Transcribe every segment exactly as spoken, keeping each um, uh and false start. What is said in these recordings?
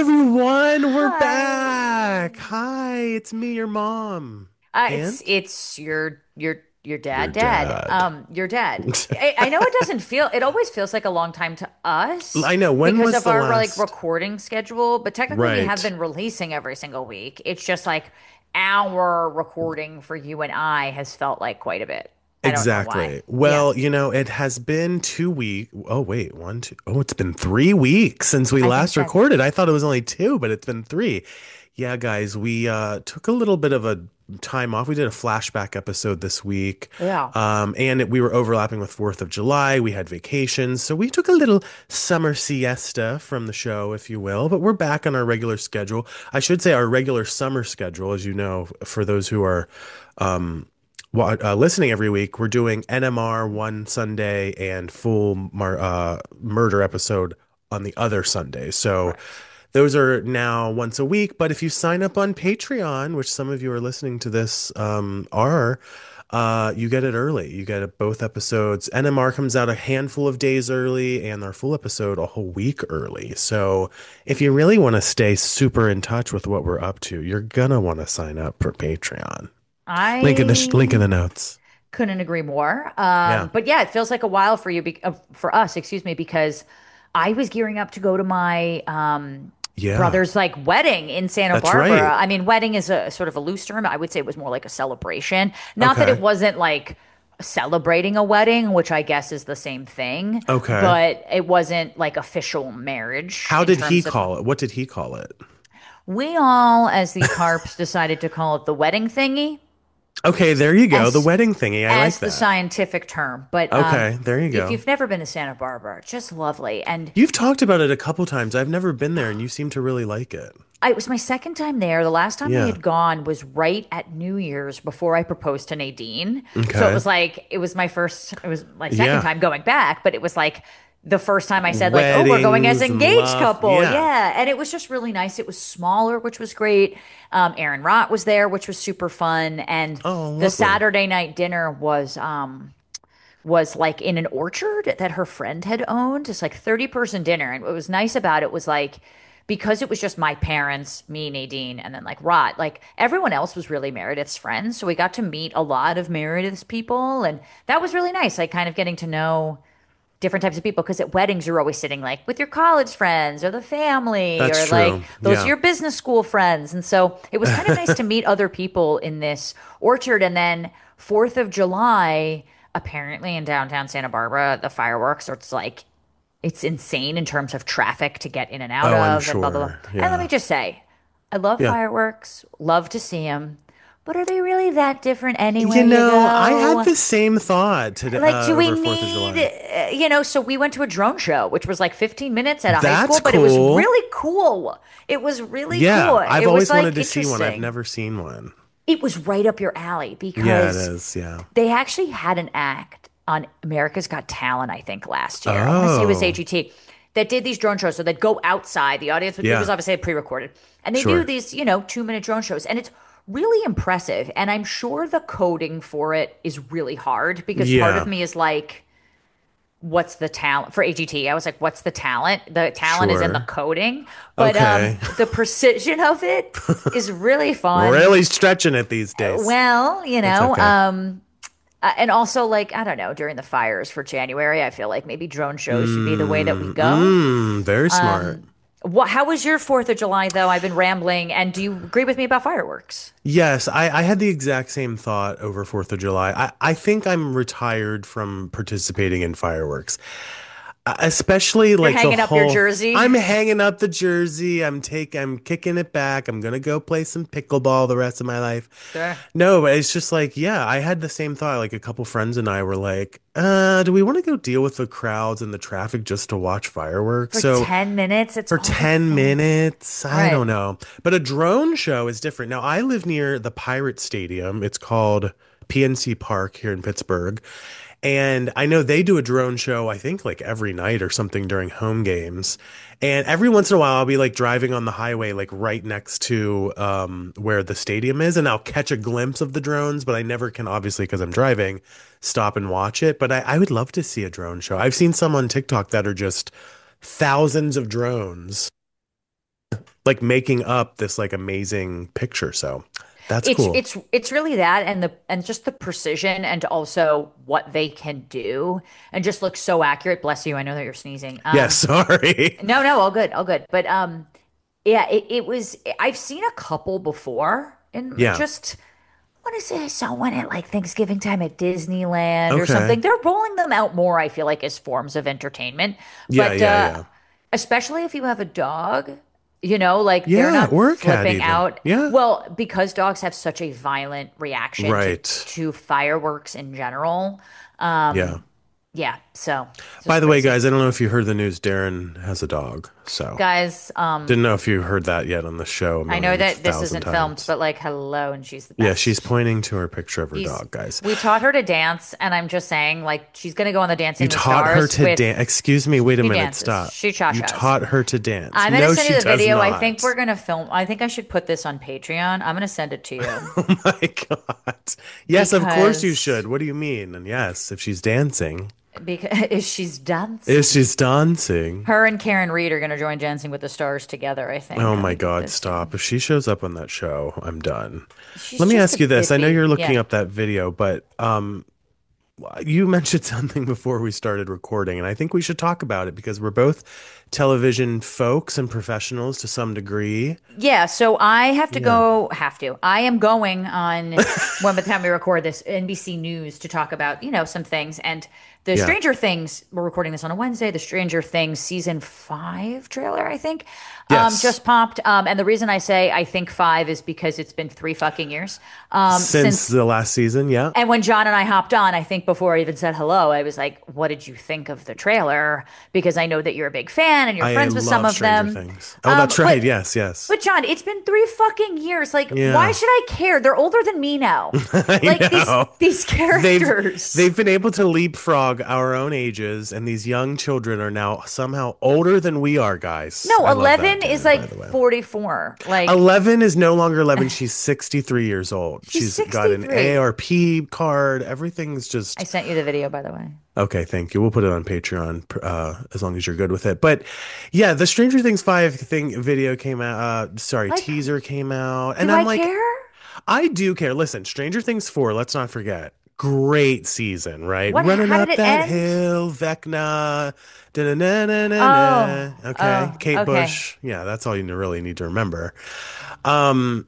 everyone, we're back. Hi. Hi, it's me, your mom. Uh, it's And it's your your your your dad, dad. dad. Um, your dad. I, I know it doesn't feel. It always feels like a long time to us I know, when because was of the our like last? recording schedule. But technically, we have Right, been releasing every single week. It's just like our recording for you and I has felt like quite a bit. I don't know why. exactly. Yeah, Well, you know, it has been two weeks. Oh, wait, one, two. Oh, it's been three weeks since we I think last that. recorded. I thought it was only two, but it's been three. Yeah, guys, we uh took a little bit of a time off. We did a flashback episode this week. Yeah. Um, and it, we were overlapping with fourth of July. We had vacations. So we took a little summer siesta from the show, if you will, but we're back on our regular schedule. I should say our regular summer schedule, as you know, for those who are um wa- uh, listening every week, we're doing N M R one Sunday and full mar uh, murder episode on the other Sunday. So Correct. those are now once a week. But if you sign up on Patreon, which some of you are listening to this um, are, uh, you get it early. You get it, both episodes. N M R comes out a handful of days early, and our full episode a whole week early. So if you really want to stay super in touch with what we're up to, you're gonna want to sign up for Patreon. Link in the sh- link in I the notes. couldn't agree more. Yeah. Um, but yeah, it feels like a while for you, be uh, for us, excuse me, because I was gearing up to go to my um, Yeah. brother's like wedding in Santa That's Barbara. right. I mean, wedding is a sort of a loose term. I would say it was more like a celebration. Not that it Okay. wasn't like celebrating a wedding, which I guess is the same thing, Okay. but it wasn't like official marriage How in did he terms of call it? What did he call it? we all, as the Carps, decided to call it the wedding thingy. Okay, there you go. The as wedding thingy. I like as the that. scientific term. But um, Okay, there you if go. you've never been to Santa Barbara, just lovely. And You've talked about it a couple times. I've never been there, and you seem to really like it. I, it was my second time there. The last time we Yeah. had gone was right at New Year's before I proposed to Nadine. So it Okay. was like it was my first, it was my second Yeah. time going back, but it was like the first time I said like, "Oh, we're going as Weddings and engaged love. couple." Yeah. Yeah, and it was just really nice. It was smaller, which was great. Um, Aaron Rott was there, which was super fun, and Oh, the lovely. Saturday night dinner was um was like in an orchard that her friend had owned. It's like thirty person dinner. And what was nice about it was like, because it was just my parents, me, Nadine, and then like Rod, like everyone else was really Meredith's friends. So we got to meet a lot of Meredith's people. And that was really nice. Like kind of getting to know different types of people. Because at weddings, you're always sitting like with your college friends or the family That's or like true. those are Yeah. your business school friends. And so it was kind of nice to meet other people in this orchard. And then fourth of July, apparently in downtown Santa Barbara, the fireworks are it's like it's insane in terms of traffic to get in and out Oh, I'm of and blah blah blah. sure. And let me Yeah. just say, I love Yeah. fireworks, love to see them, but are they really that different You anywhere you know, I had go? the same thought today Like, uh, do we over fourth of need, July. uh, you know, so we went to a drone show, which was like fifteen minutes at a high school, That's but it was cool. really cool. It was really cool. Yeah, I've It was always wanted like to see one. I've interesting. never seen one. It was right up your alley Yeah, it because is. Yeah. they actually had an act on America's Got Talent, I think, last year. I want to say it was Oh, A G T that did these drone shows. So they'd go outside. The audience would, it was yeah. obviously pre-recorded. And they do Sure. these, you know, two minute drone shows. And it's really impressive. And I'm sure the coding for it is really hard because part of Yeah. me is like, what's the talent for A G T? I was like, what's the talent? The talent is in the Sure. coding, but um, Okay. the precision of it is really fun. Really stretching it these days. Well, you That's know, okay. um, uh, and also like I don't know, during the fires for January, I feel like maybe drone shows should be the way that we Mm, go. mm, very smart. What, how was your Fourth of July though? I've been rambling, and do you agree with me about fireworks? Yes, I, I had the exact same thought over fourth of July. I, I think I'm retired from participating in fireworks. Uh, especially You're like the hanging up your whole jersey. I'm hanging up the jersey, I'm taking I'm kicking it back, I'm gonna go play some pickleball the rest of my life. Sure. No, but it's just like, yeah, I had the same thought. Like a couple friends and I were like, uh, do we want to go deal with the crowds and the traffic just to watch fireworks? For So ten minutes, it's for all the ten fun. minutes, I Right. don't know. But a drone show is different. Now, I live near the Pirate Stadium. It's called P N C Park here in Pittsburgh. And I know they do a drone show, I think like every night or something during home games. And every once in a while, I'll be like driving on the highway, like right next to um, where the stadium is, and I'll catch a glimpse of the drones, but I never can, obviously, because I'm driving, stop and watch it. But I, I would love to see a drone show. I've seen some on TikTok that are just thousands of drones like making up this like amazing picture. So that's It's cool. it's it's really that and the and just the precision and also what they can do and just looks so accurate. Bless you. I know that you're sneezing. Yeah, Um, sorry. no, no, all good, all good. But um, yeah, it, it was. I've seen a couple before, and Yeah. just I want to say I saw one at like Thanksgiving time at Disneyland or Okay. something. They're rolling them out more, I feel like, as forms of entertainment. Yeah, But yeah, uh, yeah. especially if you have a dog, you know, like they're Yeah, not or a cat flipping even. out. Yeah. Well, because dogs have such a violent reaction to Right. to fireworks in general. Yeah. Um, yeah, so it's By just the way, crazy. guys, I don't know if you heard the news. Darren has a dog. So Guys, um, didn't know if you heard that yet on the show a I know million that this thousand isn't filmed, times. but like, hello, and she's the Yeah, she's best. pointing to her picture of her She's, dog, guys. we taught her to dance, and I'm just saying, like, she's gonna go on the You Dancing with the taught her Stars to with, dance. Excuse me, wait a she minute, dances, stop. she You cha-chas. taught her to dance. I'm gonna No, send she you the does video. I think we're not. gonna film. I think I should put this on Patreon. I'm gonna send it to you Oh my God. Yes, of course you because should. What do you mean? And yes, if she's dancing. because she's If dancing. she's dancing. Her and Karen Reed are gonna join Dancing with the Stars together, I Oh think, on my the God, this stop. year. If she shows up on that show, I'm done. She's Let me just a ask you this. I know bippy. you're looking Yeah. up that video, but um you mentioned something before we started recording, and I think we should talk about it because we're both television folks and professionals to some degree. Yeah, so I have to Yeah. go, have to. I am going on when by the time we record this, N B C News to talk about, you know, some things. And the Yeah. Stranger Things, we're recording this on a Wednesday, the Stranger Things season five trailer, I think, um, Yes. just popped. Um, and the reason I say I think five is because it's been three fucking years um, Since since the last season, yeah. and when John and I hopped on, I think before I even said hello, I was like, "What did you think of the trailer?" Because I know that you're a big fan and you're I friends with some love of Stranger them. Things. Oh, Um, that's right. but Yes, yes. but John, it's been three fucking years. Like, why Yeah. should I care? They're older than me now. I Like these know. these They've characters. they've been able to leapfrog our own ages, and these young children are now somehow older than we are, guys. No, I love that, eleven is Darren, by like the way. forty-four. Like eleven is no longer eleven. She's sixty-three years old. she's She's got an sixty-three. A A R P card. Everything's I just sent you the video, by the way. okay. Thank you. We'll put it on Patreon uh, as long as you're good with it. But yeah, the Stranger Things five thing video came out. Uh, sorry, Like, teaser came out. And do I'm I like, care? I do care. Listen, Stranger Things four, let's not forget. Great season, right? What? Running How did up it that end? hill, Vecna. Da-na-na-na-na-na. Oh, Okay. oh, Kate okay. Bush. Yeah, that's all you really need to remember. Um,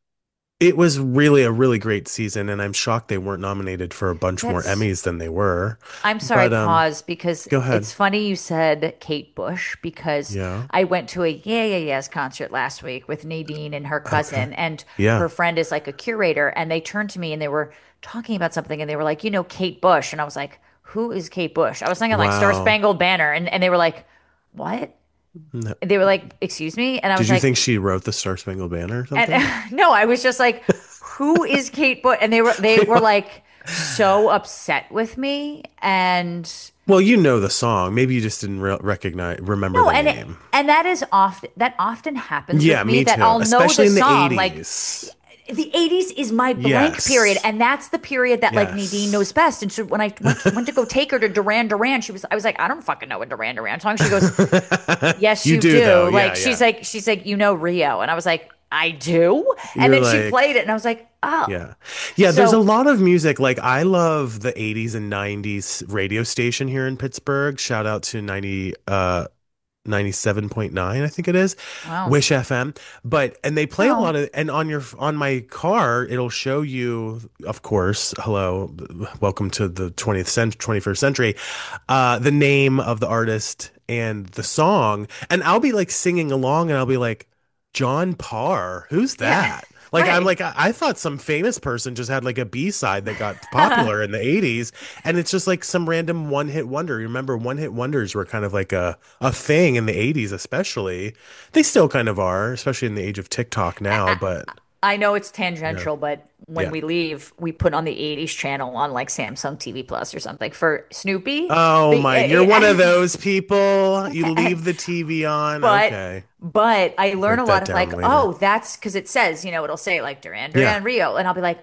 it was really a really great season, and I'm shocked they weren't nominated for a bunch more That's Emmys than they were. I'm sorry, But um, pause because go ahead. it's funny you said Kate Bush because Yeah. I went to a Yeah Yeah Yeahs concert last week with Nadine and her Okay. cousin, and Yeah. her friend is like a curator, and they turned to me and they were talking about something, and they were like, you know, Kate Bush, and I was like, who is Kate Bush? I was thinking like Star Wow. Spangled Banner, and and they were like, what? No. And they were like, excuse me, and I Did was you think like, she wrote the Star Spangled Banner or something? and no, I was just like, who is Kate Bush? And they were they were like so upset with me, and. Well, you know the song. Maybe you just didn't re recognize, remember No, the and it, name. and that is often that often happens Yeah, with me me that too. I'll know the Especially in the song. Like eighties. the eighties is my blank period, Yes. and that's the period that like Nadine Yes. knows best. And so when I went, went to go take her to Duran Duran, she was I was like, I don't fucking know a Duran Duran song. She goes, yes, You you do though. do. Yeah, Like yeah. she's like she's like, you know Rio, and I was like, I do. And You're then she like, played it, and I was like, oh. yeah. Yeah, there's a So lot of music. Like I love the eighties and nineties radio station here in Pittsburgh. Shout out to ninety uh ninety-seven point nine, I think it is. wow, Wish F M. But and they play a oh, lot of and on your on my car, it'll show you, of course, hello, welcome to the twentieth century, twenty-first century, uh, the name of the artist and the song. And I'll be like singing along and I'll be like, John Parr, who's yeah, that? Like I'm right. like I, I thought some famous person just had like a B-side that got popular in the eighties, and it's just like some random one-hit wonder. You remember one-hit wonders were kind of like a a thing in the eighties, especially. They still kind of are, especially in the age of TikTok now, but I know it's yeah. tangential, but when Yeah. we leave, we put on the eighties channel on like Samsung T V Plus or something for Snoopy. Oh Be- my, you're one of those people. You leave the T V on. But Okay. but I learn a Write lot that of like, down later. oh, that's because it says, you know, it'll say like Duran Yeah. Duran Rio, and I'll be like,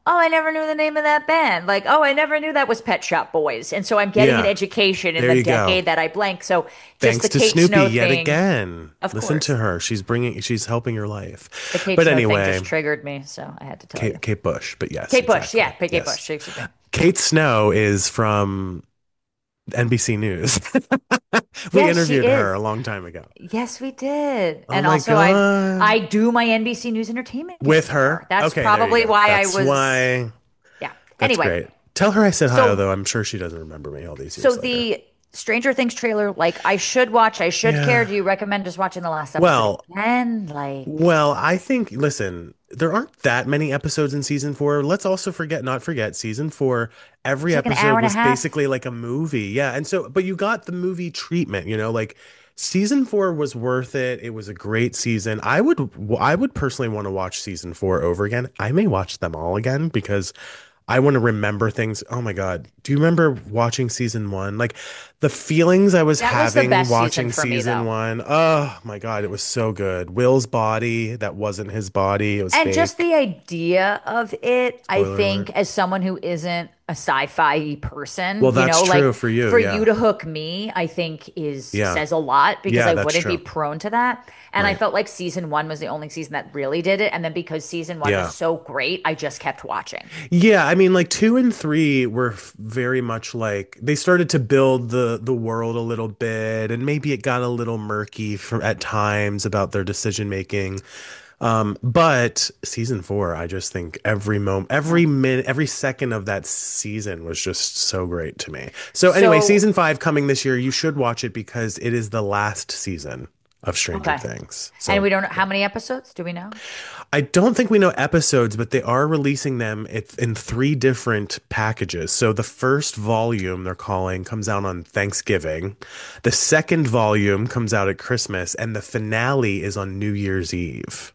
oh, I never knew the name of that band. Like, oh, I never knew that was Pet Shop Boys. And so I'm getting an Yeah, education in there the you go. decade that I blank. So just Thanks the to Kate Snoopy Snow yet thing, again. of Listen course. to her. She's bringing, she's helping your The life. Kate But Snow thing anyway, just triggered me, so I had to tell Kate, you. Kate Bush. But yes, Kate Bush, yeah, exactly. Kate Yes. Bush, excuse me. Kate Snow is from N B C News. We Yes, she interviewed her is. a long time ago. Yes, we did. Oh And my also I God. I do my N B C News Entertainment game With with her. her. That's Okay, there you probably go. why I That's was why. yeah. That's Anyway, great. Tell her I said hi, so although I'm sure she doesn't remember me all these so years later. the Stranger Things trailer, like I should watch, I should care. Yeah. Do you recommend just watching the last episode Well, again? Like well, I think, listen, there aren't that many episodes in season four. Let's also forget, not forget, season four, every it's like an hour episode and a was half. basically like a movie. Yeah. And so, but you got the movie treatment, you know, like season four was worth it. It was a great season. I would, I would personally want to watch season four over again. I may watch them all again because I want to remember things. Oh my God. Do you remember watching season one? Like the feelings I was That was the having best season watching for me season though. one. Oh my God. It was so good. Will's body, that wasn't his body. It was And just fake. the idea of it, I Spoiler think, alert. as someone who isn't a sci-fi person, Well, you that's know, like true for you. for you Yeah. to hook me, I think is Yeah. says a lot because Yeah, I that's wouldn't be true. prone to that. And I Right. felt like season one was the only season that really did it. And then because season one was Yeah. so great, I just kept watching. Yeah, I mean, like two and three were f- very much like they started to build the the world a little bit, and maybe it got a little murky for at times about their decision making. Um, but season four, I just think every moment, Yeah. every minute, every second of that season was just so great to me. So anyway, So, season five coming this year, you should watch it because it is the last season of Stranger okay. Things. And So we don't know how many episodes, do we know? I don't think we know episodes, but they are releasing them it- in three different packages. So the first volume they're calling comes out on Thanksgiving. The second volume comes out at Christmas, and the finale is on New Year's Eve.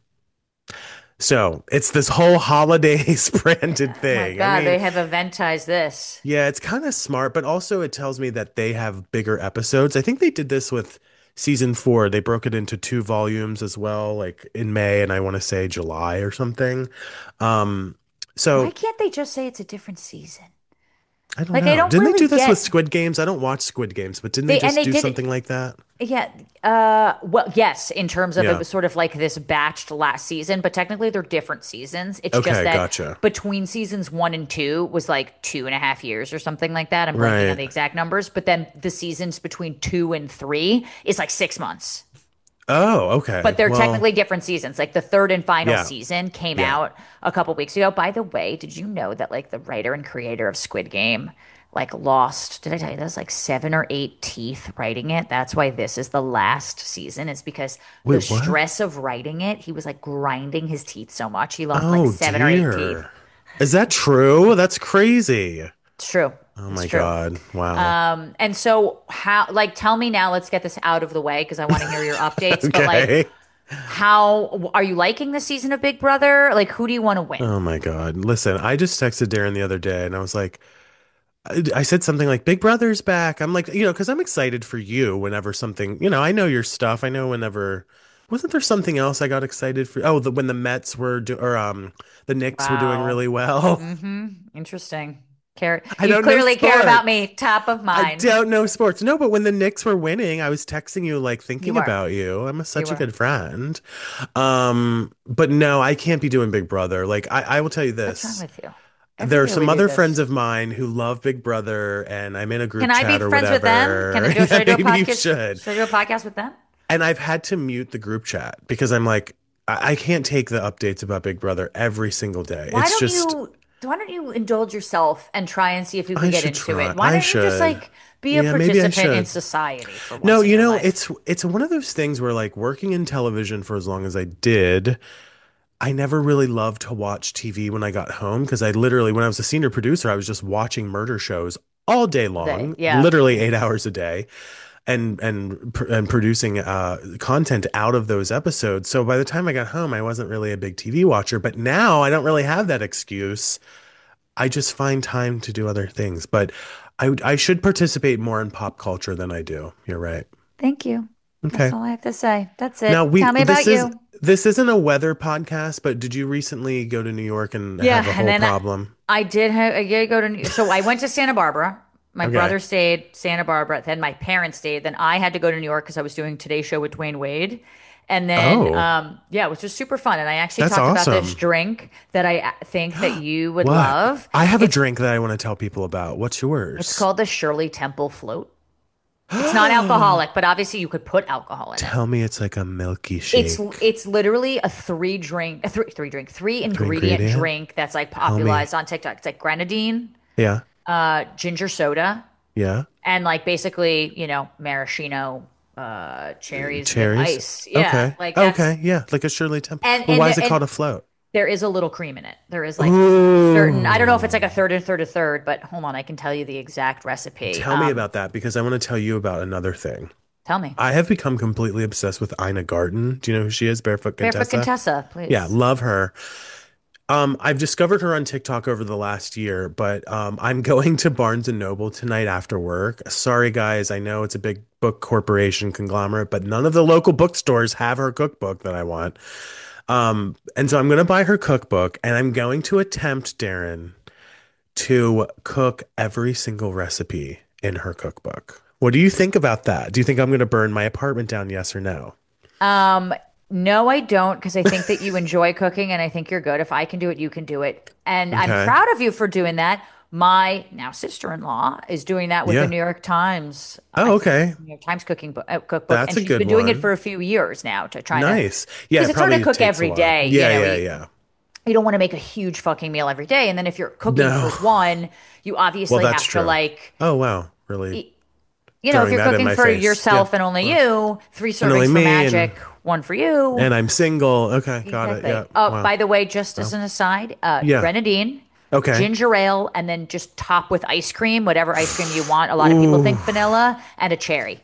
So it's this whole holidays branded Oh my thing. I God, mean, they have eventized this. yeah, it's kind of smart, but also it tells me that they have bigger episodes. I think they did this with season four. They broke it into two volumes as well, like in May and I want to say July or something. Um, Why so can't they just say it's a different season? I don't Like, I know. don't Didn't they really do this with get Squid Games? I don't watch Squid Games, but didn't they they and just they do did it. something like that? Yeah. Uh, well, yes, in terms of it Yeah. was sort of like this batched last season, but technically they're different seasons. It's just Okay, that gotcha. between seasons one and two was like two and a half years or something like that. I'm blanking on Right. the exact numbers, but then the seasons between two and three is like six months. Oh, okay. But they're Well, technically different seasons. Like the third and final yeah. season came Yeah. out a couple weeks ago. By the way, did you know that like the writer and creator of Squid Game like lost, did I tell you this? Like seven or eight teeth writing it. That's why this is the last season. It's because the Wait, what? stress of writing it, he was like grinding his teeth so much. He lost like Oh, seven or eight teeth. dear. Is that true? That's crazy. It's true. Oh It's my true. God. Wow. Um, and so how like tell me now, let's get this out of the way because I want to hear your updates. But like Okay. how are you liking this season of Big Brother? Like, who do you want to win? Oh my God. Listen, I just texted Darren the other day and I was like, I, I said something like, Big Brother's back. I'm like, you know, because I'm excited for you whenever something, you know, I know your stuff. I know whenever, wasn't there something else I got excited for? Oh, the, when the Mets were, do, or um, the Knicks were doing Wow. really well. Mm-hmm. Interesting. Care I you don't know clearly care about sports. me. Top of I mind. don't know sports. No, but when the Knicks were winning, I was texting you, like You thinking were. about you. I'm a, You such a were. good friend. Um, but no, I can't be doing Big Brother. Like, I, I will tell you What's wrong this. with you? There Every are year we some do other friends this. of mine who love Big Brother, and I'm in a Can group I be chat or friends with them? Can I whatever. do? Should Yeah, I do a maybe you podcast? should. Should I do a podcast with them? And I've had to mute the group chat because I'm like, I, I can't take the updates about Big Brother every single day. Why It's don't just, you? Why don't you indulge yourself and try and see if you I could get should into try. it? Why I don't you just should. like be a Yeah, maybe I participant in should. society for No, once in you your know, life? it's it's one of those things where like working in television for as long as I did, I never really loved to watch T V when I got home because I literally, when I was a senior producer, I was just watching murder shows all day All day. long, Yeah. literally eight hours a day, and and pr- and producing uh, content out of those episodes. So by the time I got home, I wasn't really a big T V watcher. But now I don't really have that excuse. I just find time to do other things. But I I should participate more in pop culture than I do. You're right. Thank you. That's Okay. all I have to say. That's Now it. we Tell me this about is you. This isn't a weather podcast, but did you recently go to New York and Yeah, have a and whole then I, problem? I did have I did go to so I went to Santa Barbara. My Okay. brother stayed Santa Barbara, then my parents stayed. Then I had to go to New York because I was doing Today Show with Dwayne Wade. And then Oh, um yeah, it was just super fun. And I actually that's talked about this awesome. drink that I a- think that you would What? love. I have a It's drink that I want to tell people about. What's it's yours? called the Shirley Temple Float. It's not alcoholic, but obviously you could put alcohol in it. Tell me it's like a milky It's shake. it's literally a three drink, a three three drink, three Three ingredient ingredient? drink that's like Tell me. popularized on TikTok. It's like grenadine, Yeah. uh, ginger soda, Yeah. and like basically, you know, maraschino uh cherries with Cherries? ice. Yeah, Okay. like that's Okay. Yeah. Like a Shirley Temple. and Well, and why is it and called a float? there is a little cream in it. There is like certain, I don't know if it's like Ooh. a third, a third, a third, but hold on, I can tell you the exact recipe. Tell me Um, about that because I want to tell you about another thing. tell me. I have become completely obsessed with Ina Garten. Do you know who she is? Barefoot Barefoot Contessa? Contessa, Yeah, please. love her. Um, I've discovered her on TikTok over the last year, but um, I'm going to Barnes and Noble tonight after work. Sorry, guys. I know it's a big book corporation conglomerate, but none of the local bookstores have her cookbook that I want. Um, and so I'm going to buy her cookbook and I'm going to attempt, Darren, to cook every single recipe in her cookbook. What do you think about that? Do you think I'm going to burn my apartment down? Yes or no? Um, no, I don't, because I think that you enjoy cooking and I think you're good. If I can do it, you can do it. And I'm Okay. proud of you for doing that. My now sister-in-law is doing that with the Yeah. New York Times, I Oh, think, okay. New York Times cooking book, uh, cookbook, That's and a she's good been doing it for one. a few years now to try to, Nice. Yeah, because it it's hard to probably cook takes a every while. day. You Yeah, know, yeah, you, yeah. you don't want to make a huge fucking meal every day. And then if you're cooking for No. one, you Well, obviously that's have to true. like, Oh, wow. Really y- you know, if throwing you're that in cooking my for face. Yeah. yourself and only Well, you, three and only servings for me and magic, one for you. and I'm single. Okay, got it. Exactly. Yeah. Oh, Wow. by the way, just as Well, an aside, uh, yeah. grenadine, Okay. ginger ale, and then just top with ice cream, whatever ice cream you want. A lot of people Ooh. think vanilla and a cherry.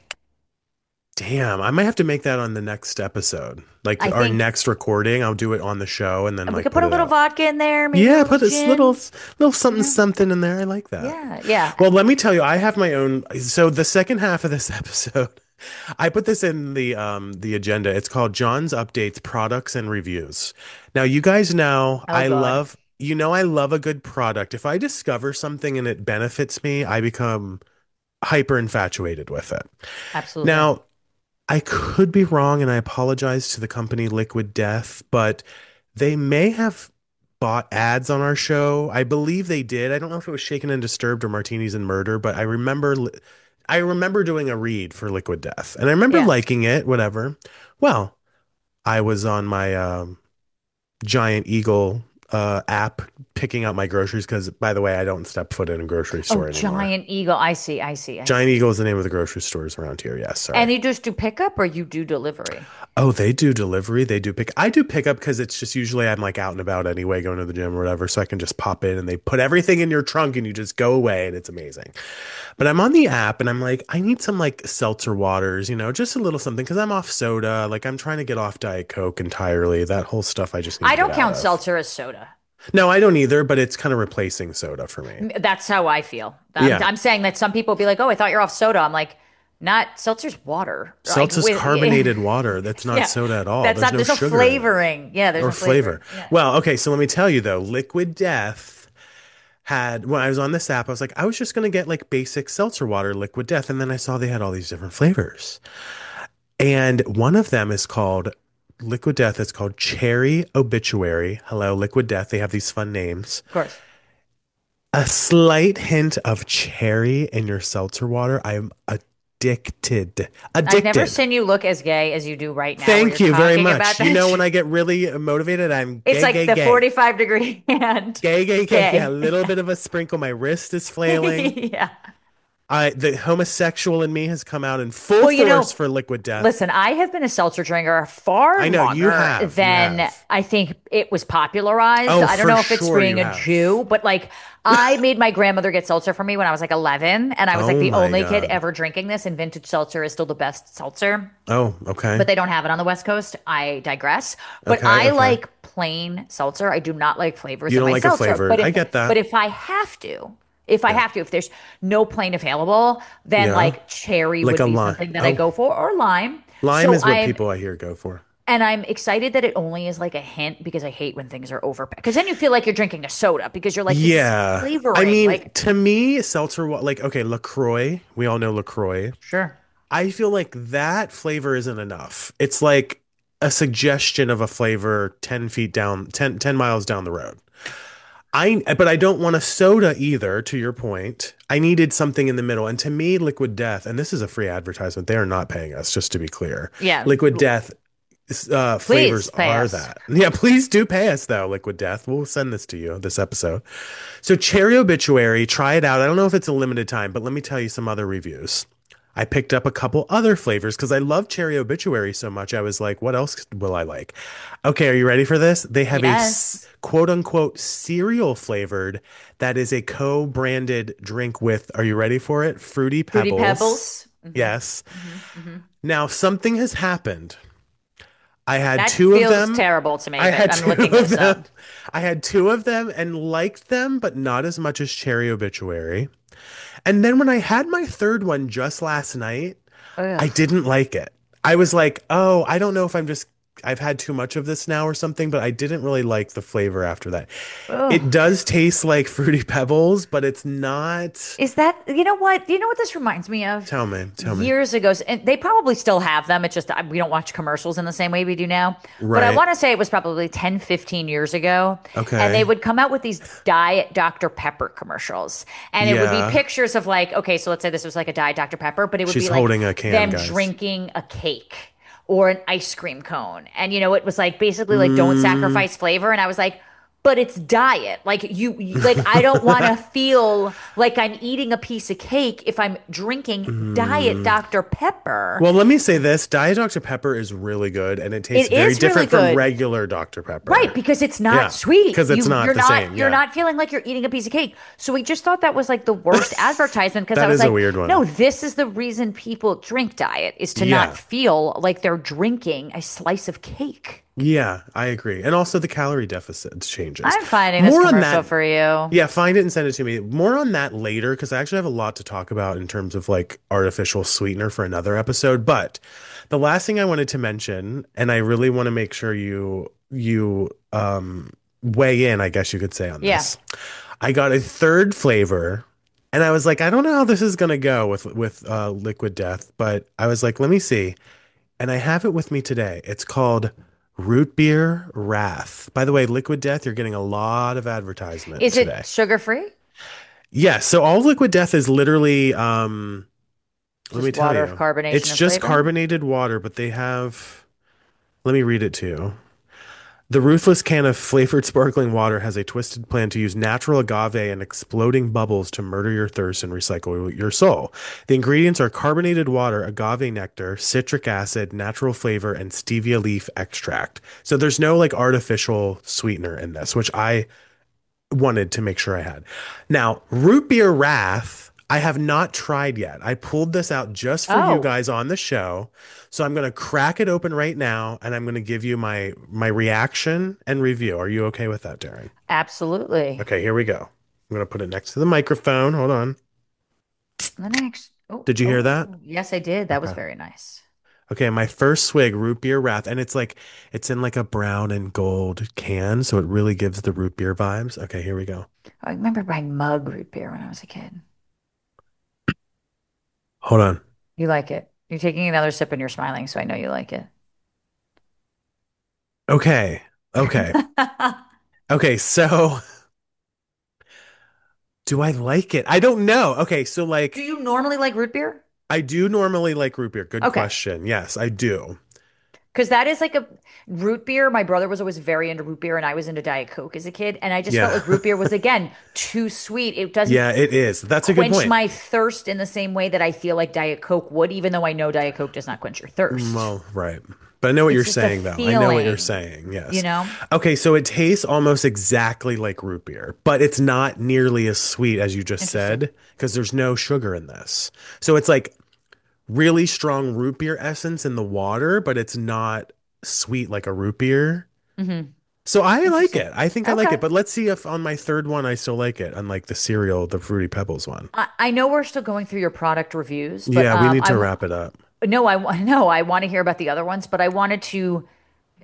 Damn. I might have to make that on the next episode. Like I our think next recording, I'll do it on the show and then we like could put put a it little out. vodka in there, maybe a Yeah, little put this little gin. little something Yeah, something in there. I like that. yeah, yeah. Well, let me tell you, I have my own. So the second half of this episode, I put this in the um the agenda. It's called John's Updates, Products and Reviews. Now, you guys know Oh I God, love, you know, I love a good product. If I discover something and it benefits me, I become hyper infatuated with it. absolutely. Now, I could be wrong, and I apologize to the company Liquid Death, but they may have bought ads on our show. I believe they did. I don't know if it was Shaken and Disturbed or Martinis and Murder, but I remember li- I remember doing a read for Liquid Death, and I remember Yeah. liking it, whatever. Well, I was on my um, Giant Eagle uh, app picking out my groceries because, by the way, I don't step foot in a grocery Oh, store anymore. Giant Eagle. I see. I see. I Giant see. Eagle is the name of the grocery stores around here. Yes, And sorry. you just do pickup or you do delivery? Oh, they do delivery. They do pick. I do pick up because it's just usually I'm like out and about anyway, going to the gym or whatever. So I can just pop in and they put everything in your trunk and you just go away and it's amazing. But I'm on the app and I'm like, I need some like seltzer waters, you know, just a little something because I'm off soda. Like I'm trying to get off Diet Coke entirely. That whole stuff I just need I to get don't out count of. seltzer as soda. No, I don't either, but it's kind of replacing soda for me. That's how I feel. I'm, Yeah. I'm saying that some people be like, "Oh, I thought you're off soda." I'm like, "Not seltzer's water." Like Seltzer's with carbonated water. That's not yeah, soda at all. that's There's not. no There's no sugar in it flavoring. Yeah, there's or no flavoring. flavor. Yeah. Well, okay, so let me tell you though, Liquid Death had when I was on this app, I was like, I was just gonna get like basic seltzer water, Liquid Death, and then I saw they had all these different flavors. And one of them is called Liquid Death. It's called Cherry Obituary. Hello, Liquid Death. They have these fun names. Of course. A slight hint of cherry in your seltzer water. I'm addicted. I've never Addicted. seen you look as gay as you do right now, where you're Thank you very talking about much. You know, that. when I get really motivated, I'm It's gay, like gay, the gay. forty-five degree hand. Gay, gay, gay. Yeah, a Gay. little bit of a sprinkle. My wrist is flailing. Yeah. I the homosexual in me has come out in full Well, you force know, for Liquid Death. listen, I have been a seltzer drinker far I know you longer have. You than have. I think it was popularized. Oh, I don't for know if it's sure being you a have. Jew, but like I made my grandmother get seltzer for me when I was like eleven, and I was like Oh the my only kid God. ever drinking this, and vintage seltzer is still the best seltzer, Oh, okay. but they don't have it on the West Coast. I digress. But Okay, I okay. like plain seltzer. I do not like flavors You in don't my like it seltzer. flavored. But I if get but that. if I have to, if I Yeah. have to, if there's no plain available, then Yeah. like cherry Like would a be lime. something that I Oh, go for, or lime. lime So is what I'm people I hear go for. And I'm excited that it only is like a hint because I hate when things are over. Because then you feel like you're drinking a soda because you're like, this is Yeah. I flavoring. mean, Like, to me, seltzer, wa- like, okay, LaCroix, we all know LaCroix. sure. I feel like that flavor isn't enough. It's like a suggestion of a flavor ten feet down, ten ten miles down the road. I, but I don't want a soda either, to your point. I needed something in the middle. And to me, Liquid Death, and this is a free advertisement, they are not paying us, just to be clear. Yeah. Liquid Death uh, flavors Please pay are us. that. Yeah, please do pay us though, Liquid Death. We'll send this to you, this episode. So Cherry Obituary, try it out. I don't know if it's a limited time, but let me tell you some other reviews. I picked up a couple other flavors because I love Cherry Obituary so much. I was like, what else will I like? Okay, are you ready for this? They have a s- Yes. quote unquote cereal flavored that is a co-branded drink with, are you ready for it? Fruity Fruity Pebbles. Pebbles. Hmm. Yes. Hmm. Hmm. Now, something has happened. I had That two of feels them. terrible to me, I but had I'm two looking of this them. up. I had two of them and liked them, but not as much as Cherry Obituary. And then when I had my third one just last night, I Ugh. didn't like it. I was like, oh, I don't know if I'm just, I've had too much of this now or something, but I didn't really like the flavor after that. It Ugh. does taste like Fruity Pebbles, but it's not. Is that, you know what? You know what this reminds me of? Tell me, tell me. Years ago, and they probably still have them. It's just uh, we don't watch commercials in the same way we do now. But I Right. want to say it was probably ten, fifteen years ago. And they Okay. would come out with these Diet doctor Pepper commercials. And it would be Yeah. pictures of like, okay, so let's say this was like a Diet doctor Pepper, but it would She's be like holding a can, them guys. drinking a cake or an ice cream cone. And, you know, it was like basically like, don't Mm. sacrifice flavor. And I was like, but it's diet. Like you, you like I don't want to feel like I'm eating a piece of cake if I'm drinking Diet Mm. doctor Pepper. Well, let me say this. Diet Doctor Pepper is really good and it tastes It very is really different from good. regular Doctor Right, Pepper. because it's not Yeah, sweet. because it's You not you're the not same. you're Yeah. not feeling like you're eating a piece of cake. So we just thought that was like the worst advertisement because I That was is a like, weird one. no, this is the reason people drink diet is to not Yeah. feel like they're drinking a slice of cake. Yeah, I agree. And also the calorie deficit changes. I'm finding this More on commercial that. for you. Yeah, find it and send it to me. More on that later because I actually have a lot to talk about in terms of like artificial sweetener for another episode. But the last thing I wanted to mention, and I really want to make sure you you um weigh in, I guess you could say on Yeah. this. I got a third flavor and I was like, I don't know how this is gonna go with with uh Liquid Death, but I was like, let me see. And I have it with me today. It's called Root Beer Wrath. By the way, Liquid Death, you're getting a lot of advertisement Is it today. sugar free? Yes, so all Liquid Death is literally um let me Just tell water of you. carbonation It's and just flavor? carbonated water, but they have let me read it to you. The Ruthless can of flavored sparkling water has a twisted plan to use natural agave and exploding bubbles to murder your thirst and recycle your soul. The ingredients are carbonated water, agave nectar, citric acid, natural flavor, and stevia leaf extract. So there's no like artificial sweetener in this, which I wanted to make sure I had. Now, root beer wrath, I have not tried yet. I pulled this out just for you Oh, guys on the show. So I'm going to crack it open right now and I'm going to give you my my reaction and review. Are you okay with that, Darren? absolutely. Okay, here we go. I'm going to put it next to the microphone. Hold on. The next. Oh, Did you hear that? oh, yes, I did. That was Okay. very nice. Okay, my first swig, root beer wrath, and it's like it's in like a brown and gold can, so it really gives the root beer vibes. Okay, here we go. I remember buying mug root beer when I was a kid. Hold on. You like it. You're taking another sip and you're smiling, so I know you like it. Okay. Okay. Okay, so do I like it? I don't know. Okay, so Do like you normally like root beer? I do normally like root beer. Good Okay. question. Yes, I do. Because that is like a root beer. My brother was always very into root beer, and I was into Diet Coke as a kid. And I just felt Yeah. like root beer was, again, too sweet. It doesn't Yeah, it is. That's a good quench point. my thirst in the same way that I feel like Diet Coke would, even though I know Diet Coke does not quench your Mm, thirst. well, right. But I know what It's you're just a saying, though. I know what you're feeling, saying. you Yes. know? Okay, so it tastes almost exactly like root beer, but it's not nearly as sweet as you just Interesting. said because there's no sugar in this. So it's like really strong root beer essence in the water, but it's not sweet like a root beer. Hmm. So I like Interesting. it. I think I like Okay. it. But let's see if on my third one I still like it, unlike the cereal, the Fruity Pebbles one. I, I know we're still going through your product reviews, but Yeah, we um, need I to w- wrap it up. no, I want no, I want to hear about the other ones, but I wanted to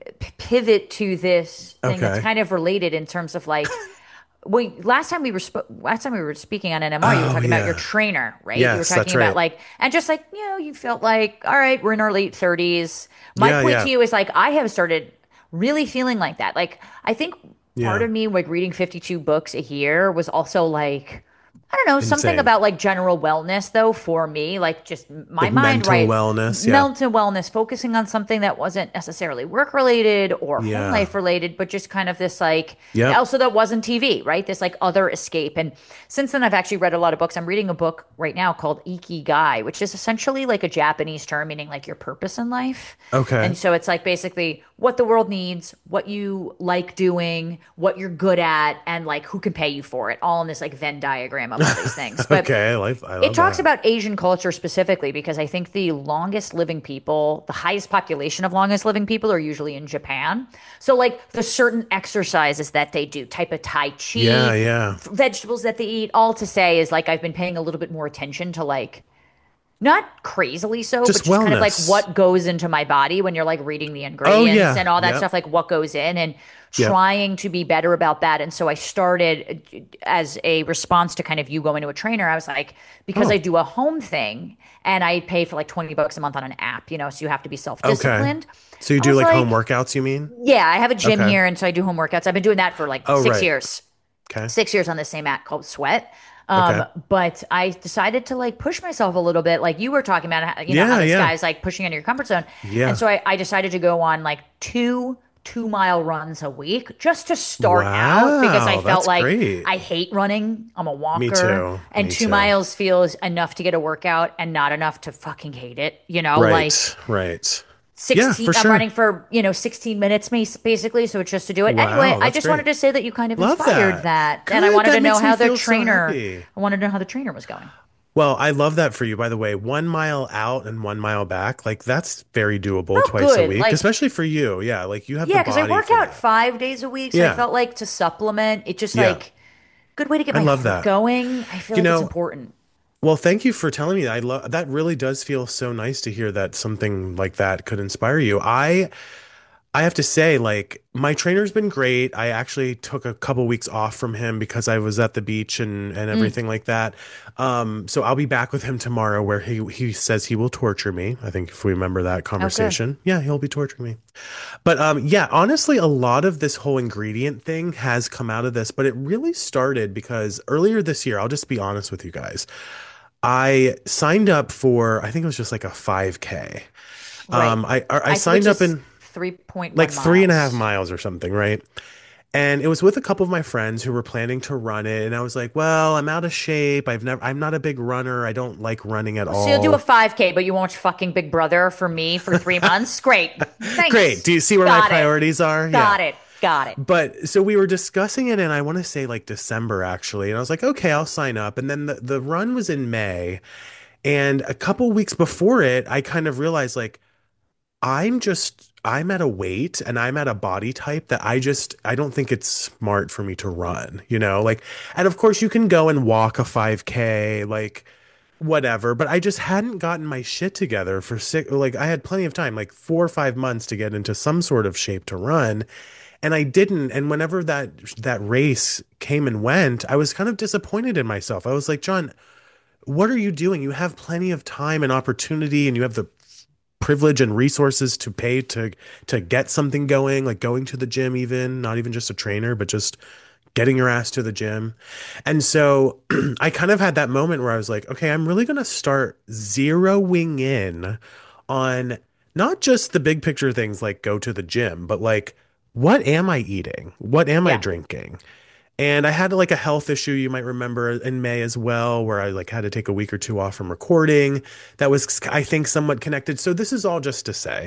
p- pivot to this thing that's Okay. kind of related in terms of like, we last time we were sp last time we were speaking on N M R, you were Oh talking about your yeah. trainer, right? You were Yes, talking that's about right. like, and just like, you know, you felt like, all right, we're in our late thirties. My Yeah, point to yeah. you is like, I have started really feeling like that. Like, I think part Yeah. of me, like reading fifty-two books a year, was also like, I don't know, something Insane. about like general wellness, though, for me, like just my Like mind, mental right? wellness. Yeah. Mental wellness, focusing on something that wasn't necessarily work related or home Yeah. life related, but just kind of this like, Yep. also that wasn't T V, right? This like other escape. And since then, I've actually read a lot of books. I'm reading a book right now called Ikigai, which is essentially like a Japanese term meaning like your purpose in life. Okay. And so it's like basically what the world needs, what you like doing, what you're good at, and like who can pay you for it, all in this like Venn diagram of all these things. But Okay. I like I it love talks that. about Asian culture specifically because I think the longest living people, the highest population of longest living people are usually in Japan. So, like the certain exercises that they do, type of Tai Yeah, Chi, yeah. vegetables that they eat, all to say is like I've been paying a little bit more attention to like not crazily so, but Just just kind of like wellness. what goes into my body when you're like reading the Oh ingredients yeah. and all that Yep. stuff, like what goes in and Yep. trying to be better about that. And so I started uh, as a response to kind of you going to a trainer. I was like, because I Oh, do a home thing and I pay for like twenty bucks a month on an app, you know, so you have to be okay. self-disciplined. So you I do was like home like, workouts, you mean? yeah, I have a gym Okay. here. And so I do home workouts. I've been doing that for like Oh, six right. years Okay. six years on the same app called Sweat. Okay. Um, but I decided to like push myself a little bit, like you were talking about, how- you know, how Yeah, this yeah. guy's like pushing into your comfort zone. And Yeah. so I, I decided to go on like two two mile runs a week just to start out because I Wow, felt that's like great. I hate running. I'm a Me walker too. and Me two too. miles feels enough to get a workout and not enough to fucking hate it. You know, like Right. Right. Yeah, sixteen, for I'm sure. running for, you know, sixteen minutes basically. So it's just to do it. Anyway, Wow, I that's just wanted great. to say that you kind of Love inspired that. that. And I Good. wanted to That know makes me how the feel so trainer, happy. I wanted to know how the trainer was going. Well, I love that for you, by the way. One mile out and one mile back. Like that's very doable Felt twice a good. week, Like, especially for you. Yeah, like you have the yeah, because I body work for out that. five days a week. So I Yeah. felt like to supplement, it just Yeah. like good way to get I my love heart that. going. I feel You like it's know, important. well, thank you for telling me that. I love that really does feel so nice to hear that something like that could inspire you. I I have to say, like, my trainer's been great. I actually took a couple weeks off from him because I was at the beach and and Mm, everything like that. Um, so I'll be back with him tomorrow where he he says he will torture me. I think if we remember that oh, good. conversation. Yeah, he'll be torturing me. But um yeah, honestly, a lot of this whole ingredient thing has come out of this, but it really started because earlier this year, I'll just be honest with you guys. I signed up for, I think it was just like a five K. Right. Um, I I I, which signed up is in like three point one three and a half miles. miles or something, right? And it was with a couple of my friends who were planning to run it. And I was like, well, I'm out of shape. I've never, I'm not a big runner. I don't like running at So you'll do a all. five K, but you won't fucking Big Brother for me for three months? Great. Great. Thanks. Do you see where my Got it. priorities are? Yeah. Got it. Got it. But so we were discussing it, and I want to say like December actually. And I was like, okay, I'll sign up. And then the, the run was in May. And a couple weeks before it, I kind of realized like, I'm just I'm at a weight and I'm at a body type that I just I don't think it's smart for me to run, you know? Like and of course you can go and walk a five K like whatever, but I just hadn't gotten my shit together for six like I had plenty of time, like four or five months to get into some sort of shape to run, and I didn't. And whenever that that race came and went, I was kind of disappointed in myself. I was like, John, what are you doing? You have plenty of time and opportunity and you have the privilege and resources to pay to to get something going, like going to the gym, even not even just a trainer, but just getting your ass to the gym. And so I kind of had that moment where I was like, okay, I'm really going to start zeroing in on not just the big picture things like go to the gym, but like what am I eating? What am I Yeah. drinking? And I had like a health issue you might remember in May as well, where I like had to take a week or two off from recording. That was, I think, somewhat connected. So this is all just to say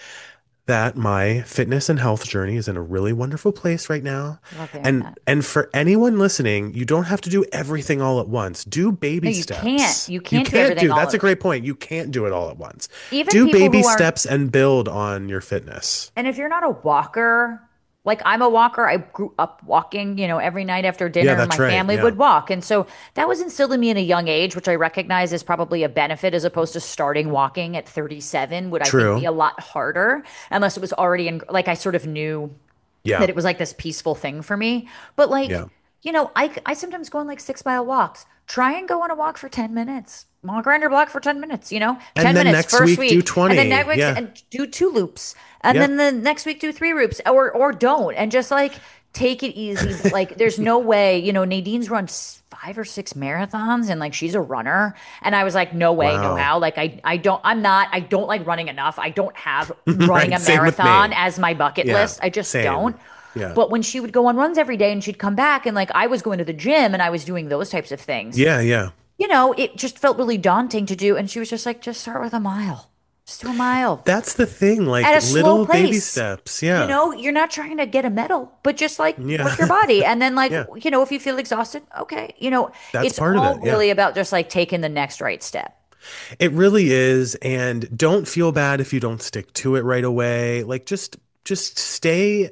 that my fitness and health journey is in a really wonderful place right now. Love hearing And that. and for anyone listening, you don't have to do everything all at once. Do No, baby you can't. steps. You You can't do can't everything do, all that's a at great point. You can't do it all at once. even Do people baby who are, steps and build on your fitness. and if you're not a walker, Like I'm a walker. I grew up walking, you know, every night after Yeah, dinner, that's my right. family Yeah. would walk. And so that was instilled in me in a young age, which I recognize is probably a benefit as opposed to starting walking at thirty-seven would I think be True. a lot harder unless it was already in, like I sort of knew that Yeah. it was like this peaceful thing for me. But like, Yeah. you know, I I sometimes go on like six mile walks. Try and go on a walk for ten minutes. Walk around your block for ten minutes, you know, And ten then minutes next first week do week. And then next twenty. week, Yeah. and do two loops. And Yeah. then the next week, do three loops or, or don't. And just like take it easy. But like, there's no way, you know, Nadine's run s- five or six marathons and like she's a runner. And I was like, no way, no Wow. how. Like, I, I don't, I'm not, I don't like running enough. I don't have running Right. a Same with marathon me. as my bucket Yeah. list. I just Same. don't. Yeah. But when she would go on runs every day and she'd come back and like I was going to the gym and I was doing those types of things, Yeah. Yeah. you know, it just felt really daunting to do. And she was just like, just start with a mile. Just do a mile That's the thing. at Like a slow little baby pace. steps. You Yeah. know, you're not trying to get a medal, but just like Yeah. work your body. And then, like, Yeah. you know, if you feel exhausted, okay. You know, That's it's part of all it. Yeah. really about just like taking the next right step. It really is. And don't feel bad if you don't stick to it right away. Like just just stay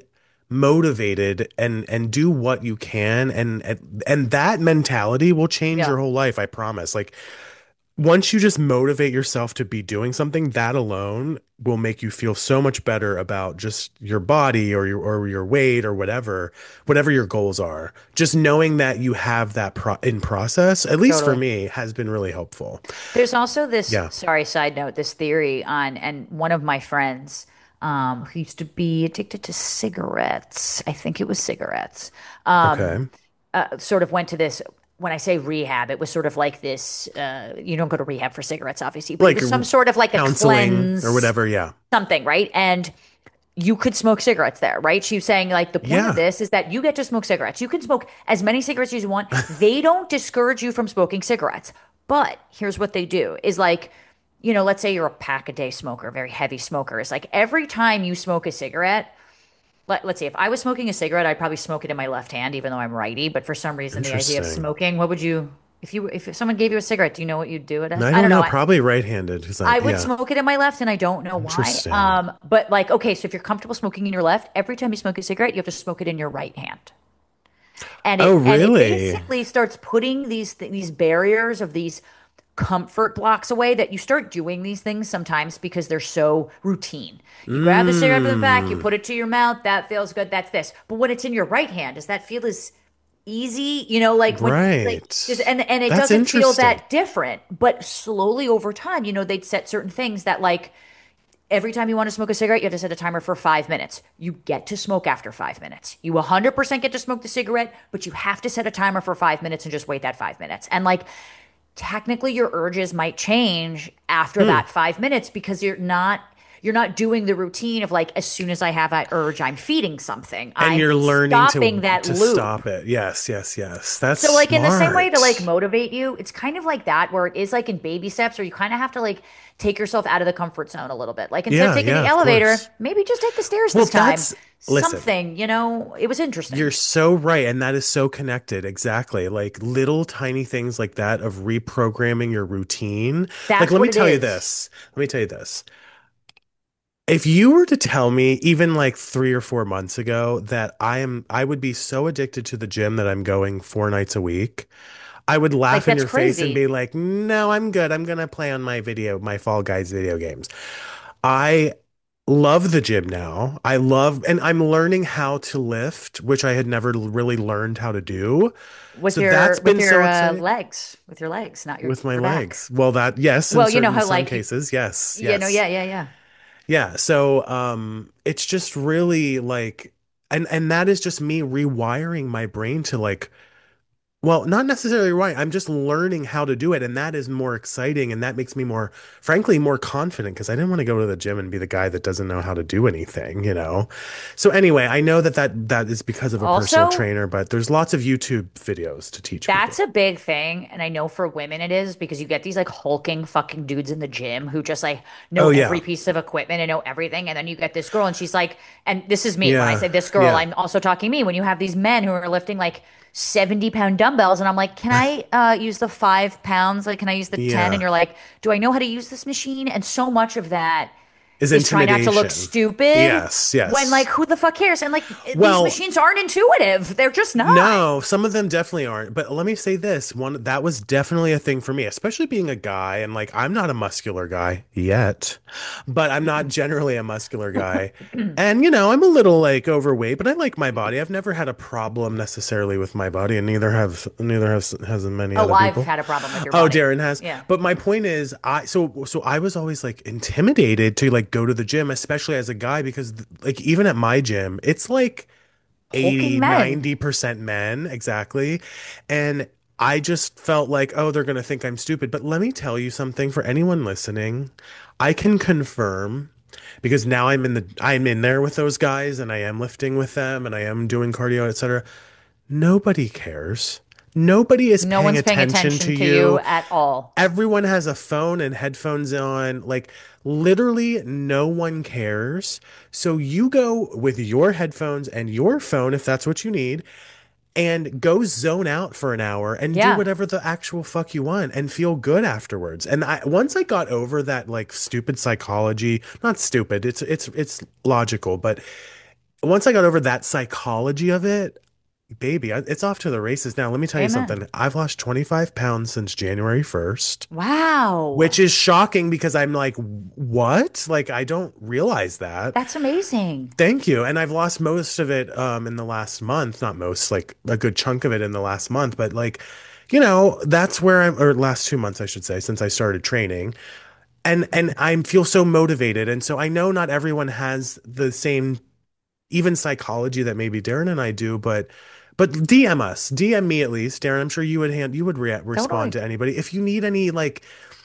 motivated and and do what you can and and, and that mentality will change Yeah, your whole life, I promise. Like once you just motivate yourself to be doing something, that alone will make you feel so much better about just your body or your or your weight or whatever, whatever your goals are. Just knowing that you have that pro in process, at least for totally. me, has been really helpful. There's also this, Yeah. sorry, side note, this theory on, and one of my friends, um, who used to be addicted to cigarettes, I think it was cigarettes, um, Okay. uh, sort of went to this. When I say rehab, it was sort of like this. Uh, you don't go to rehab for cigarettes, obviously, but it Like was some sort of like a counseling or cleanse, whatever. Yeah. something, right? And you could smoke cigarettes there, right? She was saying like the point of Yeah. this is that you get to smoke cigarettes. You can smoke as many cigarettes as you want. They don't discourage you from smoking cigarettes. But here's what they do is like, you know, let's say you're a pack a day smoker, a very heavy smoker. It's like every time you smoke a cigarette, let, let's see, if I was smoking a cigarette, I'd probably smoke it in my left hand, even though I'm righty. But for some reason, the idea of Interesting. smoking, what would you, if you, if someone gave you a cigarette, do you know what you'd do it as? I I don't don't know. know, I, probably right-handed. 'Cause I, I would yeah. smoke it in my left, and I don't know why. Interesting. Um, but like, okay, so if you're comfortable smoking in your left, every time you smoke a cigarette, you have to smoke it in your right hand, and Oh, it and it really? basically starts putting these th- these barriers of these comfort blocks away that you start doing these things sometimes because they're so routine. You grab the cigarette from the back, you Mm, put it to your mouth, that feels good, that's this. But when it's in your right hand, does that feel as easy? You know, like when like just right. and and it That's doesn't feel interesting. that different, but slowly over time, you know, they'd set certain things that like every time you want to smoke a cigarette, you have to set a timer for five minutes. You get to smoke after five minutes. You one hundred percent get to smoke the cigarette, but you have to set a timer for five minutes and just wait that five minutes. And like technically your urges might change after Hmm. that five minutes because you're not you're not doing the routine of like as soon as I have that urge, I'm feeding something. And I'm you're learning stopping to that to loop. stop it. Yes, yes, yes. That's So like in the same way to like smart. motivate you, it's kind of like that where it is like in baby steps where you kind of have to like take yourself out of the comfort zone a little bit. Like instead of Yeah, taking yeah, the of elevator, course. maybe just take the stairs Well, this time. that's listen. Something, you know, it was interesting. You're so right, and that is so connected. Exactly. Like little tiny things like that of reprogramming your routine. Like, That's let what me it tell you is. this. Let me tell you this. If you were to tell me even like three or four months ago that I am, I would be so addicted to the gym that I'm going four nights a week, I would Like laugh in that's your face and crazy. be like, no, I'm good. I'm gonna play on my video, my Fall Guys video games. I love the gym now. I love, and I'm learning how to lift, which I had never really learned how to do. With So that's your with been your so uh, exciting legs, with your legs, not your with my your back. legs. Well, that, yes, in Well, you know certain how some like you, cases, yes, you know, yes. yeah, yeah, yeah. Yeah, so um it's just really like and and that is just me rewiring my brain to like well, not necessarily right. I'm just learning how to do it, and that is more exciting, and that makes me more, frankly, more confident because I didn't want to go to the gym and be the guy that doesn't know how to do anything, you know. So anyway, I know that that that is because of a personal Also, trainer, but there's lots of YouTube videos to teach that's people. a big thing, and I know for women it is because you get these like hulking fucking dudes in the gym who just like know Oh every yeah, piece of equipment and know everything, and then you get this girl and she's like, and this is me. When I yeah, say this girl, yeah, I'm also talking me. When you have these men who are lifting like seventy pound dumbbells, and I'm like, can I uh, use the five pounds? Like, can I use the ten? And yeah, you're like, do I know how to use this machine? And so much of that is is trying not to look intimidation. stupid Yes, when like yes. who the fuck cares? And like these Well, machines aren't intuitive. They're just not. no, some of them definitely aren't. But let me say this, one that was definitely a thing for me, especially being a guy. And like, I'm not a muscular guy yet, but I'm not generally a muscular guy. And you know, I'm a little like overweight, but I like my body. I've never had a problem necessarily with my body, and neither have neither has has many Oh, other I've people. had a problem with your Oh, body. Darren has. Yeah. But my point is, I so so I was always like intimidated to like go to the gym, especially as a guy, because like even at my gym, it's like Hulking eighty, men. ninety percent men, exactly. And I just felt like, oh, they're gonna think I'm stupid. But let me tell you something for anyone listening, I can confirm because now I'm in the I'm in there with those guys and I am lifting with them and I am doing cardio, et cetera. Nobody cares. Nobody is No paying one's paying attention to attention to you you. at all. Everyone has a phone and headphones on. Like, literally, no one cares. So you go with your headphones and your phone, if that's what you need, and go zone out for an hour and do Yeah. whatever the actual fuck you want and feel good afterwards. And I once I got over that like stupid psychology, not stupid, it's it's it's logical, but once I got over that psychology of it, baby, I- it's off to the races now. Let me tell you Amen. something. I've lost twenty-five pounds since January first, which Wow. is shocking because I'm like, what? Like, I don't realize that. That's amazing. Thank you. And I've lost most of it um in the last month, not most, like a good chunk of it in the last month, but like, you know, that's where I'm, or last two months, I should say, since I started training. And and I feel so motivated. And so I know not everyone has the same even psychology that maybe Darren and I do, but but D M us, D M me at least, Darren. I'm sure you would hand you would rea respond Totally. to anybody if you need any like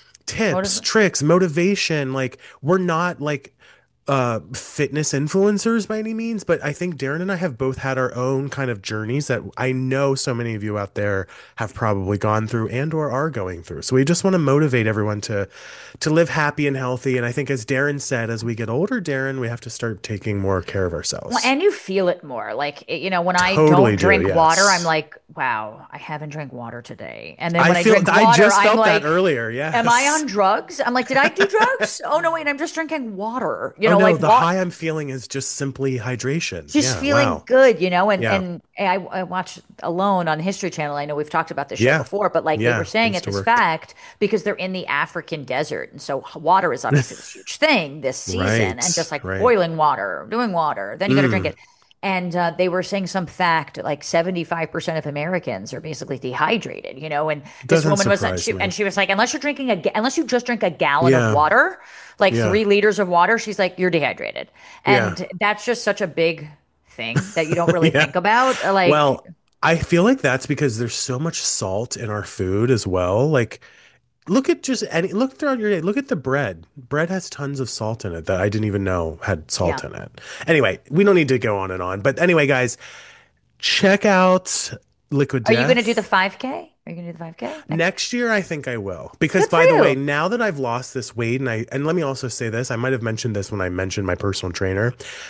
tips, Motiv tricks, motivation. Like we're not like uh fitness influencers by any means, but I think Darren and I have both had our own kind of journeys that I know so many of you out there have probably gone through and or are going through. So we just want to motivate everyone to to live happy and healthy. And I think as Darren said, as we get older, Darren, we have to start taking more care of Well, ourselves. and you feel it more. Like, it- you know, when I Totally don't do, drink water, I'm yes. like, wow, I haven't drank water today. And then I when I feel drink I water, just I'm felt that like, earlier, am I yes. on drugs? I'm like, did I do drugs? Oh, no, wait, I'm just drinking water. You Oh know, no, like the what? high I'm feeling is just simply hydration. Just Yeah, feeling wow. good, you know, and Yeah. and I, I watched Alone on History Channel. I know we've talked about this show Yeah. before, but like they were Yeah. I saying used it to this work. fact because they're in the African desert, and so water is obviously this huge thing this season, and Right. just like Right. boiling water, doing water, then you got to drink Mm. it. And uh, they were saying some fact like seventy-five percent of Americans are basically dehydrated, you know. And this Doesn't woman was, surprise she, and me. she was like, unless you're drinking a, ga- unless you just drink a gallon of Yeah. water, like Yeah. three liters of water, she's like, you're dehydrated. Yeah. And that's just such a big thing that you don't really Yeah. think about. Uh, Like, Well, I feel like that's because there's so much salt in our food as well. Like, look at just any look throughout your day. Look at the bread. Bread has tons of salt in it that I didn't even know had yeah. salt in it. Anyway, we don't need to go on and on. But anyway, guys, check out Liquid Are you going to do the Death. five K? Are you going to do the five K next? Next year, I think I will. Because Good for by the way, you. now that I've lost this weight, and I and let me also say this, I might have mentioned this when I mentioned my personal trainer.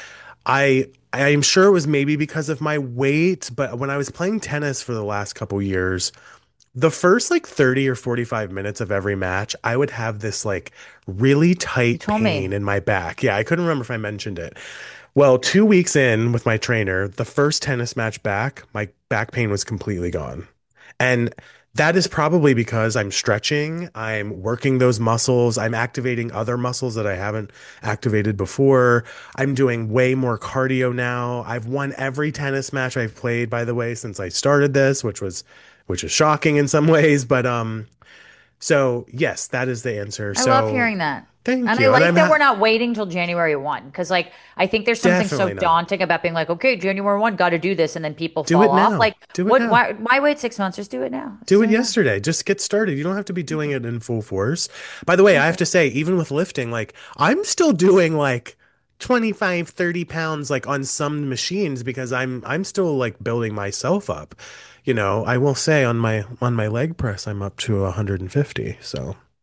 I I am sure it was maybe because of my weight, but when I was playing tennis for the last couple years, the first like thirty or forty-five minutes of every match, I would have this like really You tight told pain me. in my back. Yeah, I couldn't remember if I mentioned it. Well, two weeks in with my trainer, the first tennis match back, my back pain was completely gone. And that is probably because I'm stretching, I'm working those muscles, I'm activating other muscles that I haven't activated before. I'm doing way more cardio now. I've won every tennis match I've played, by the way, since I started this, which was which is shocking in some ways, but um so yes, that is the answer. I love So hearing that. thank And I you. And like I'm that ha we're not waiting till January first because like I think there's something so definitely not. daunting about being like, okay, January first, got to do this and then people Do fall it off. now. Like Do it what now. why why wait six months? Just do it now. Just Do do it it now. yesterday. Just get started. You don't have to be doing it in full force. By the way, I have Okay. to say, even with lifting, like I'm still doing like twenty-five, thirty pounds like on some machines because I'm I'm still like building myself up. You know, I will say on my on my leg press, I'm up to one hundred fifty. So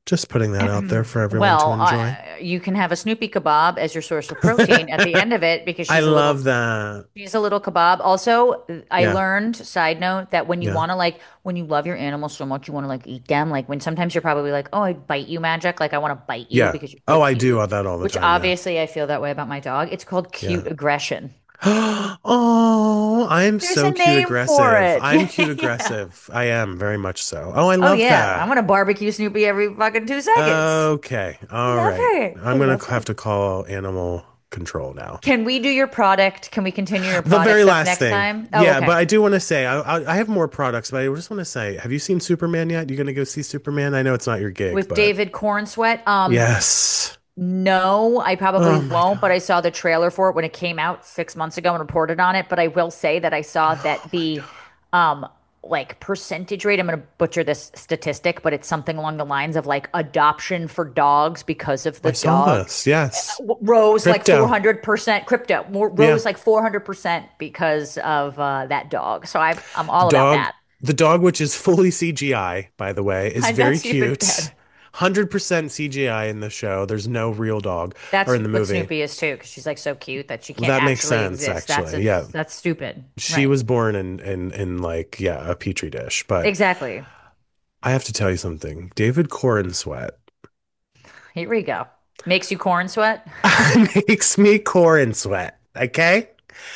Just putting that out there for everyone to Well, enjoy. uh, you can have a Snoopy kebab as your source of protein at the end of it because I she's a little love that. she's a little kebab. Also, I Yeah. learned, side note, that when you Yeah. want to like when you love your animals so much you want to like eat them, like when sometimes you're probably like, "Oh, I bite you magic, like I want to bite you Yeah. because you're so Oh, I cute." do all that all the Which time. Yeah. obviously I feel that way about my dog. It's called Yeah. cute aggression. Oh, I'm There's a so cute name for aggressive. it. I'm cute Yeah. aggressive. I am very much so. Oh, I Oh love yeah, I'm that. gonna barbecue Snoopy every fucking two seconds. Okay. All Love right. her. I I'm gonna love have her. to call animal control now. Can we do your product? Can we continue your The product very stuff last next thing. time? Oh, Yeah, okay. but I do want to say I, I I have more products, but I just want to say, have you seen Superman yet? You gonna go see Superman? I know it's not your gig, With but David Cornsweet. Um, yes. no, I probably Oh my won't, but God. I saw the trailer for it when it came out six months ago and reported on it. But I will say that I saw Oh that my the God. um like percentage rate, I'm gonna butcher this statistic, but it's something along the lines of like adoption for dogs because of the I saw dog this. Yes. w- rose like Crypto. four hundred percent crypto more, Yeah. rose like four hundred percent because of uh, that dog. So I I'm all about Dog, that. the dog, which is fully C G I, by the way, is I very That's even cute. better. one hundred percent C G I in the show. There's no real dog or That's in the what movie. Snoopy is too, because she's like so cute that she can't That makes actually sense, exist. That's a, actually. Yeah. that's stupid. She Right. was born in, in, in like, yeah, a petri dish. But Exactly. I have to tell you something. David Corn Sweat Here we go. Makes you corn sweat. makes me corn sweat. Okay.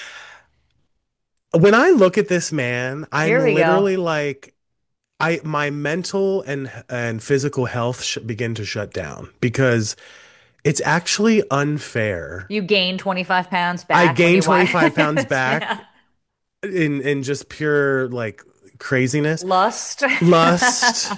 When I look at this man, I'm Here we go. literally like, I my mental and and physical health sh begin to shut down because it's actually unfair. You gain twenty-five pounds I back when gained you watch. twenty-five pounds Yeah. back in in just pure like craziness, Lust. lust.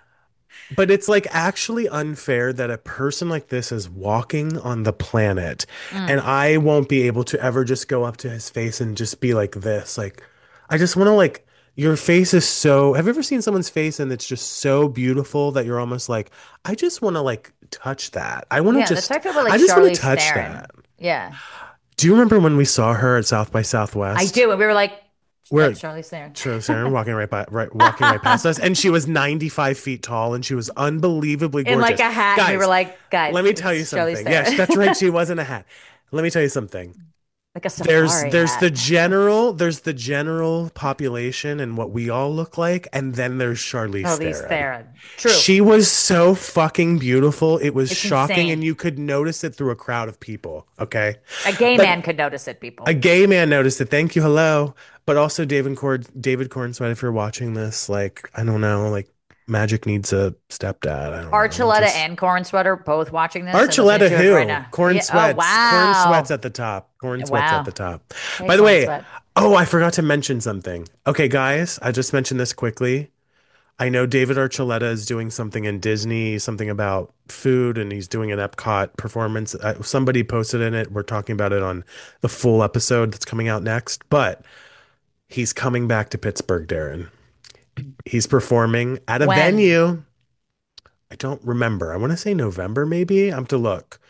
But it's like actually unfair that a person like this is walking on the planet and Mm. I won't be able to ever just go up to his face and just be like this. Like, I just want to like, your face is so, have you ever seen someone's face and it's just so beautiful that you're almost like, I just want to like touch that. I want to Yeah, that's how just, I feel about like I just want to Charlize touch Theron. that. Yeah, Do you remember when we saw her at South by I Southwest? do. And we were like, Where that's Charlize Theron. Charlize Theron walking right by, right, walking right past us, and she was ninety-five feet tall, and she was unbelievably In like gorgeous. a hat. And we were Guys, like, guys, let me tell you it's Charlize something. Yes, Theron. that's right. She wasn't a hat. Let me tell you something. Like a There's safari there's the hat. general there's the general population and what we all look like, and then there's Charlize Charlize Theron. Theron. True. She was so fucking beautiful. It was It's shocking, and insane. you could notice it through a crowd of people. Okay, A gay but man could notice it, a people. gay man noticed it. Thank you. Hello. But also David Cord David Cornsweet, if you're watching this, like, I don't know, like Magic needs a stepdad. I don't know. Archuleta Just and Corn Sweater both watching this and listening Archuleta to it right who? now. Corn Yeah. Oh, sweats. Corn sweats wow. at the top. Corn sweats at Wow. the top. Hey, By the Corn way, Sweat. oh, I forgot to mention something. Okay, guys, I just mentioned this quickly. I know David Archuleta is doing something in Disney, something about food, and he's doing an Epcot performance. Uh, somebody posted in it. We're talking about it on the full episode that's coming out next. But he's coming back to Pittsburgh, Darren. He's performing at a When? venue. I don't remember. I want to say November, maybe. I have to look.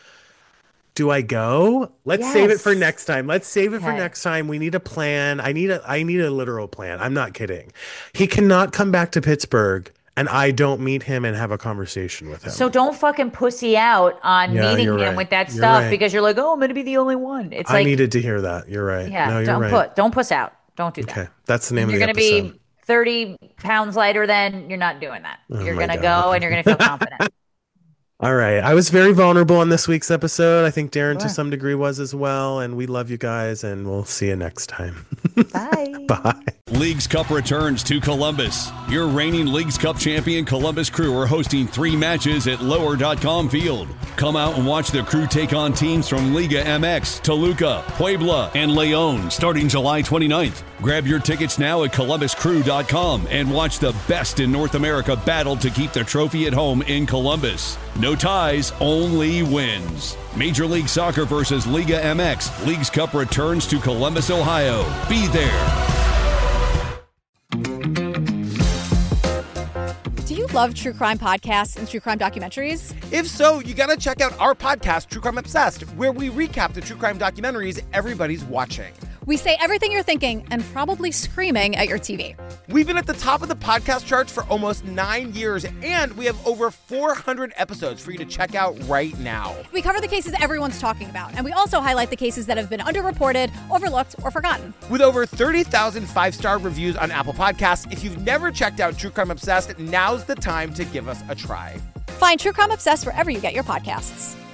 Do I go? Let's save it for Yes. next time. Let's save it for Okay. next time. We need a plan. I need a I need a literal plan. I'm not kidding. He cannot come back to Pittsburgh and I don't meet him and have a conversation with So him. don't fucking pussy out on Yeah, meeting you're him right. with that You're stuff right. because you're like, oh, I'm gonna be the only one. It's I like, needed to hear that. You're right. yeah, No, you're don't right. put, don't puss out. Don't do that. Okay. That's the name If of you're the gonna episode. be thirty pounds lighter, then you're not doing that. Oh You're my gonna God. go and you're gonna feel confident. All right. I was very vulnerable on this week's episode. I think Darren to Sure. some degree was as well. And we love you guys, and we'll see you next time. Bye. Bye. Leagues Cup returns to Columbus. Your reigning Leagues Cup champion Columbus Crew are hosting three matches at lower dot com Field. Come out and watch the Crew take on teams from Liga M X, Toluca, Puebla, and Leon starting July twenty-ninth. Grab your tickets now at columbus crew dot com and watch the best in North America battle to keep the trophy at home in Columbus. No ties, only wins. Major League Soccer versus Liga M X. Leagues Cup returns to Columbus, Ohio. Be there. Do you love true crime podcasts and true crime documentaries? If so, you gotta check out our podcast, True Crime Obsessed, where we recap the true crime documentaries everybody's watching. We say everything you're thinking and probably screaming at your T V. We've been at the top of the podcast charts for almost nine years, and we have over four hundred episodes for you to check out right now. We cover the cases everyone's talking about, and we also highlight the cases that have been underreported, overlooked, or forgotten. With over thirty thousand five-star reviews on Apple Podcasts, if you've never checked out True Crime Obsessed, now's the time to give us a try. Find True Crime Obsessed wherever you get your podcasts.